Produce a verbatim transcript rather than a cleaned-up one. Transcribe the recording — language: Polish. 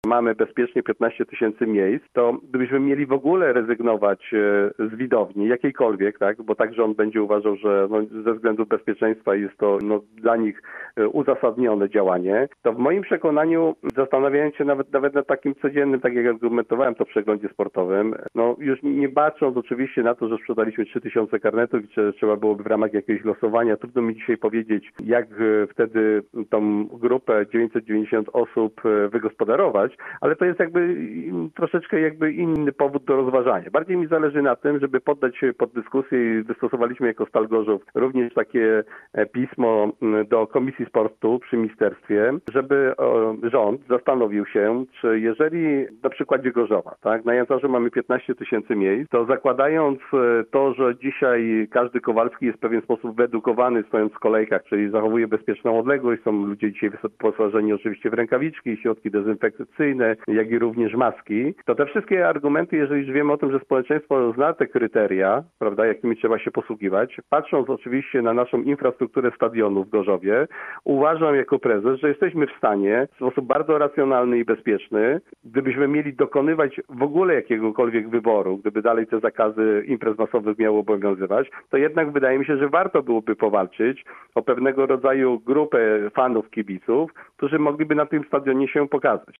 mamy bezpiecznie piętnaście tysięcy miejsc, to gdybyśmy mieli w ogóle rezygnować z widowni, jakiejkolwiek, tak, bo tak rząd będzie uważał, że no, ze względu bezpieczeństwa jest to no, dla nich uzasadnione działanie, to w moim przekonaniu, zastanawiając się nawet, nawet nad takim codziennym, tak jak argumentowałem to w przeglądzie sportowym, no już nie bacząc oczywiście na to, że sprzedaliśmy trzy tysiące karnetów i czy trzeba byłoby w ramach jakiegoś losowania, trudno mi dzisiaj powiedzieć, jak wtedy tą grupę dziewięćset dziewięćdziesiąt osób wygospodarować, ale to jest jakby troszeczkę jakby inny powód do rozważania. Bardziej mi zależy na tym, żeby poddać się pod dyskusję i wystosowaliśmy jako Stal Gorzów również takie pismo do Komisji Sportu przy ministerstwie, żeby rząd zastanowił się, czy jeżeli na przykładzie Gorzowa, tak, na Janczarzu mamy piętnaście tysięcy miejsc, to zakładając to, że dzisiaj każdy Kowalski jest w pewien sposób wyedukowany stojąc w kolejkach, czyli zachowuje bezpieczną odległość, są ludzie dzisiaj wyposażeni oczywiście w rękawiczki, środki dezynfekcyjne, jak i również maski, to te wszystkie argumenty, jeżeli już wiemy o tym, że społeczeństwo zna te kryteria, prawda, jakimi trzeba się posługiwać, patrząc oczywiście na naszą infrastrukturę stadionu w Gorzowie, uważam jako prezes, że jesteśmy w stanie w sposób bardzo racjonalny i bezpieczny, gdybyśmy mieli dokonywać w ogóle jakiegokolwiek wyboru, gdyby dalej te zakazy imprez masowych miały obowiązywać, to jednak wydaje mi się, że warto byłoby powalczyć o pewnego rodzaju grupę fanów, kibiców, którzy mogliby na tym stadionie się pokazać.